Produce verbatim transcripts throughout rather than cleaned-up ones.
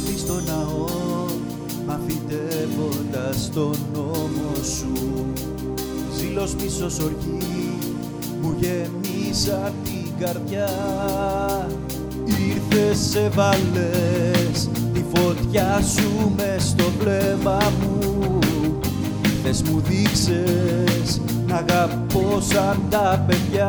έρθει στο ναό, μαθητεύοντας τον νόμο σου. Ζήλος, μίσος, οργή μου γεμίσαν την καρδιά. Ήρθες, σε βάλες τη φωτιά σου μες στο βλέμμα μου. Θες μου δείξες να αγαπώ σαν τα παιδιά.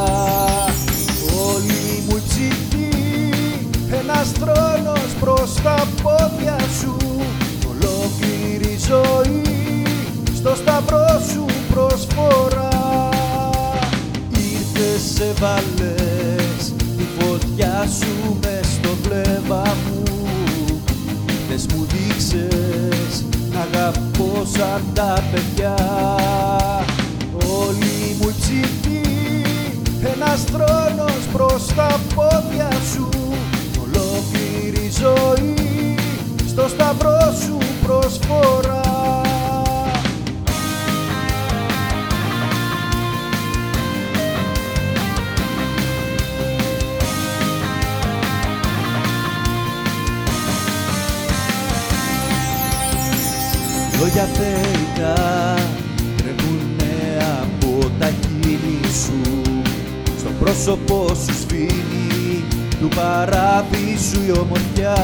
Όλη μου η ψυχή ένας θρόνος προς τα πόδια σου. Ολόκληρη ζωή στο σταυρό σου προσφορά. Ήρθες, σε βάλες τη φωτιά σου μες στο βλέμμα μου. Θες μου δείξες να αγαπώ σαν τα παιδιά. Όλη μου η ψυχή ένας θρόνος προς τα πόδια σου. Ολόκληρη ζωή στο σταυρό σου προσφορά. Λόγια θεϊκά τρέχουνε από τα χείλη σου. Στο πρόσωπό σου σφήνει του παράδεισου η ομορφιά.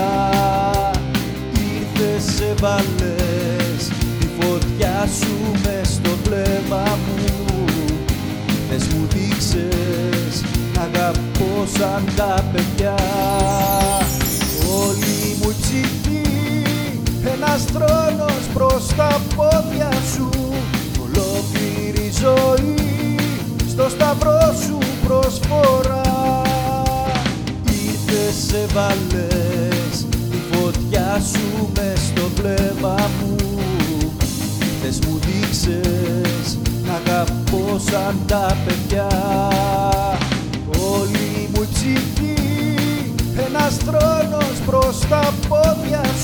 Ήρθες, σε βάλες τη φωτιά σου μες στο βλέμμα μου. Θες μου δείξες να αγαπώ σαν τα παιδιά. Όλη μου η ψυχή ένας θρόνος προς τα πόδια σου. Ολόκληρη ζωή στο σταυρό σου προσφορά. Ήρθες, σε βάλες τη φωτιά σου μες στο βλέμμα μου. Θες μου δείξες να αγαπώ σαν τα παιδιά. Όλη μου η ψυχή ένας θρόνος προς τα πόδια